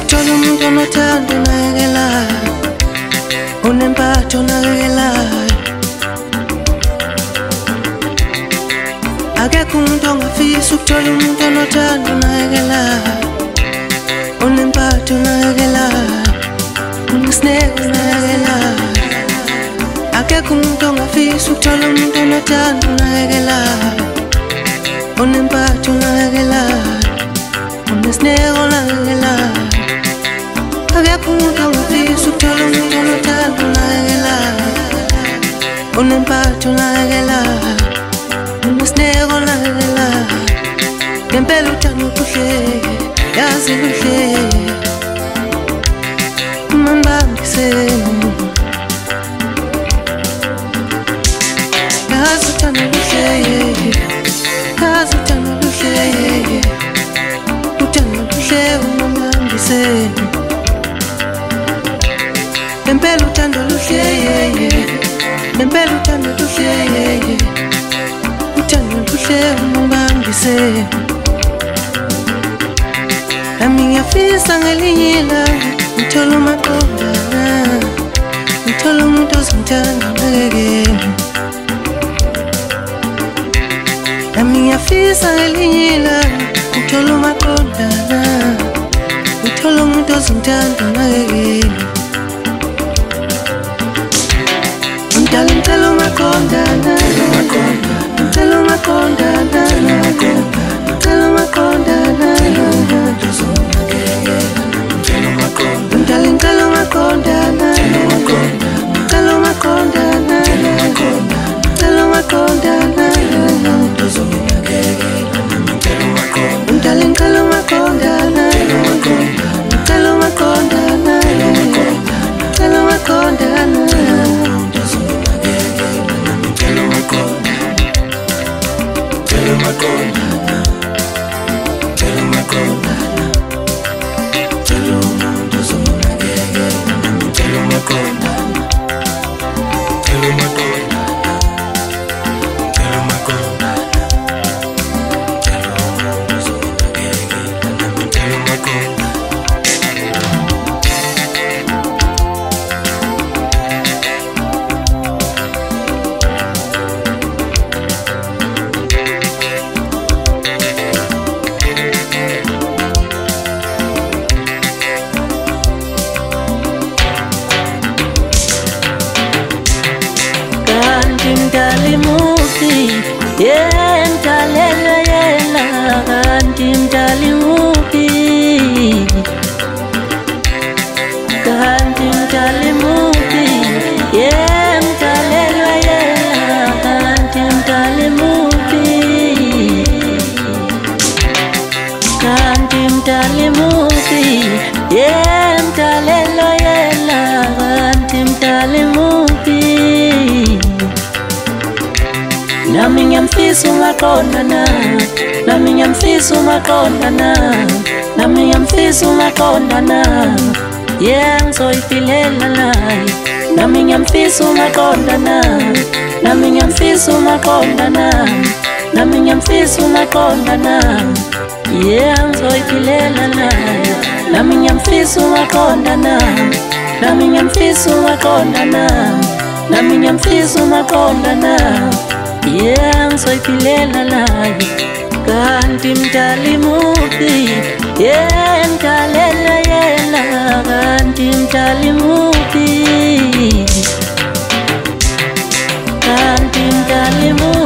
ukuthola umuntu onothando onakekelayo, onempatho onakekelayo. Akekho umuntu ongafisa ukuthola umuntu onothando onakekelayo, onempatho onakekelayo, onesineke onakekelayo. Akekho umuntu ongafisa ukuthola umuntu onothando onakekelayo, onempatho onakekelayo, onesineke onakekelayo. Akekho umuntu ongafisa ukuthola umuntu onothando onakekelayo, onempatho onakekelayo, onesineke onakekelayo. Ngempela uthando kuhle, yazi kuhle, mambambiseni. Yazi uthando kuhle, yazi uthando kuhle, uthando kuhle, mambambiseni. Ngempela uthando luhle, ngempela uthando luhle, uthando luhle, mambambiseni. Nami ngiyafisa ngelinye ilanga ngithola umaqondana, ngithola umuntu ozongithanda onakekela. Nami ngiyafisa ngelinye ilanga ngithola umaqondana, ngithola umuntu ozongithanda onakekela. Ngicela ngicela umaqondana, ngicela umaqondana, ngicela umaqondana. Ngicela umaqondana, ngicela umaqondana, ngicela umaqondana. Ngicela ngicela umaqondana, ngicela umaqondana, ngicela umaqondana. Nami ngiyamfisa umaqondana, nami ngiyamfisa umaqondana, nami ngiyamfisa umaqondana. Yeah, ngizoyiphilela naye. Nami ngiyamfisa umaqondana, nami ngiyamfisa umaqondana, nami ngiyamfisa umaqondana. Yeah, ngizoyiphilela naye. Nami ngiyamfisa umaqondana, nami ngiyamfisa umaqondana, nami ngiyamfisa umaqondana. Yeah, ngizoyiphilela naye. Kanti mdali mubi, yeah, ngikalela yena. Kanti mdali mubi, kanti mdali mubi.